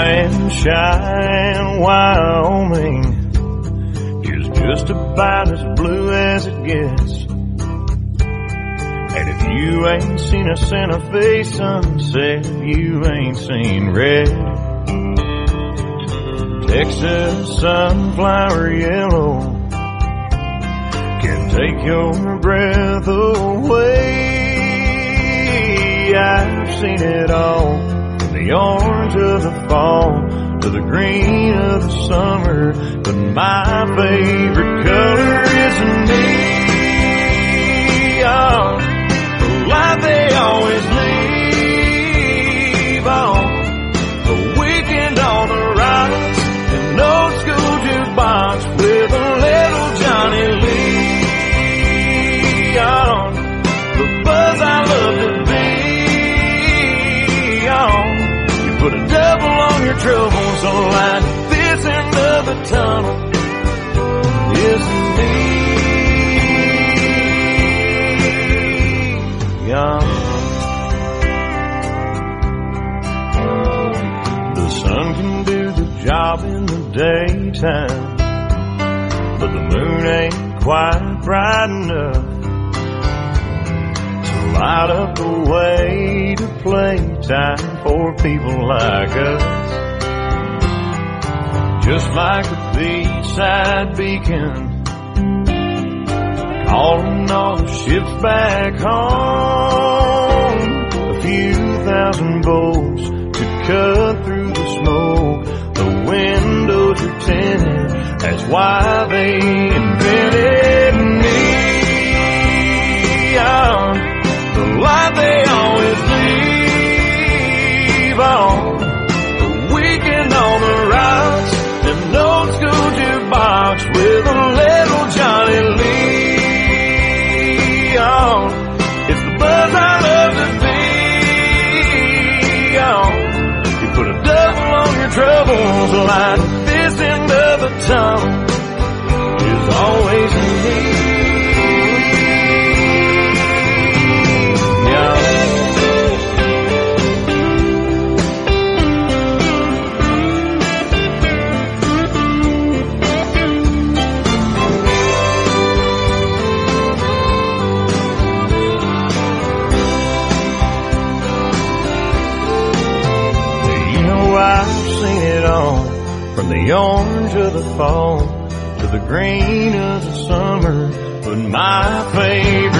Sunshine, Wyoming is just about as blue as it gets. And if you ain't seen a Santa Fe sunset, you ain't seen red. Texas sunflower yellow can take your breath away. I've seen it all, from the orange of the fall to the green of the summer, but my favorite color is neon. The light they always leave on, a weekend on the rocks, an old school jukebox with a little Johnny Lee on. The buzz I love to be on. You put a double on your troubles, so light this end of the tunnel is neon. The sun can do the job in the daytime, but the moon ain't quite bright enough to light up the way to playtime for people like us. Just like a beachside beacon, calling all the ships back home. A few thousand volts to cut through the smoke. The windows are tinted, that's why they invented neon. The light they always leave on, a weekend on the rocks, an old school jukebox with a little Johnny Lee on. It's the buzz I love to be on. You put a double on your troubles, like this end of the tunnel is always neon. From the orange of the fall to the green of the summer, but my favorite